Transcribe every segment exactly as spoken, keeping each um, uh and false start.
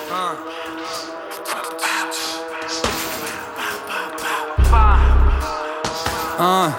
А.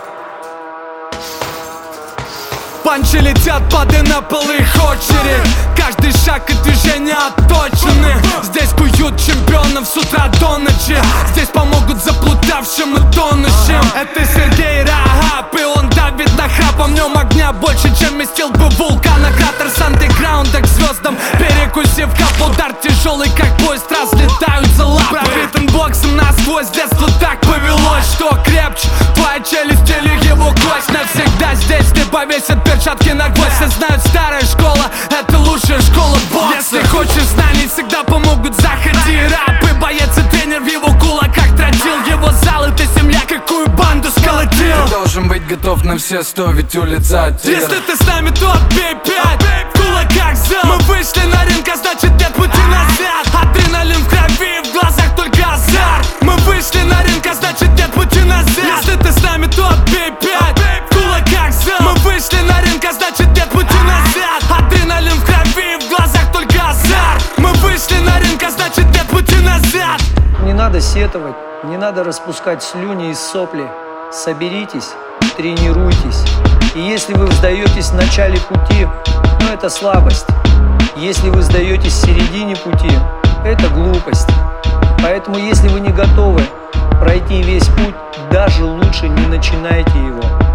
Панчи летят под инапл, их очередь. Каждый шаг и движение отточены. Здесь куют чемпионов с утра до ночи. Здесь помогут заплутавшим и тонущим. Это Сергей Рахап, и он давит на храп. А в нем огня больше, чем вместил бы вулкана. Кратер с андеграундом к звездам, перекусив кап. Удар тяжелый, как поезд, разлетаются лапы. Пробитым боксом насквозь, с детства так повелось, что крепче твоя челюсть или его кость. Навсегда здесь не повесят перчатки на гвоздь. Все знают, старая школа — это лучшая школа бокса. Если хочешь знаний, всегда помогут, заходи. Раб и боец и тренер в его кулаках тротил. Его зал — это семья, какую банду сколотил. Ты должен быть готов на все сто, ведь улетать тир. Если ты с нами, то отбей пять. В кулаках зал. Мы вышли на ринг, а значит нет пути назад. Адреналин в крови, в глазах только азарт. Мы вышли на ринг, а значит нет пути назад. Если ты с нами, то отбей пять. В кулаках зал. Мы вышли на ринг, а значит нет пути назад. Адреналин в крови, в глазах только азарт. Мы вышли на ринг, а значит нет пути назад. Не надо сетовать, не надо распускать слюни и сопли. Соберитесь, тренируйтесь. И если вы сдаетесь в начале пути, ну это слабость. Если вы сдаетесь в середине пути, это глупость. Поэтому если вы не готовы пройти весь путь, даже лучше не начинайте его.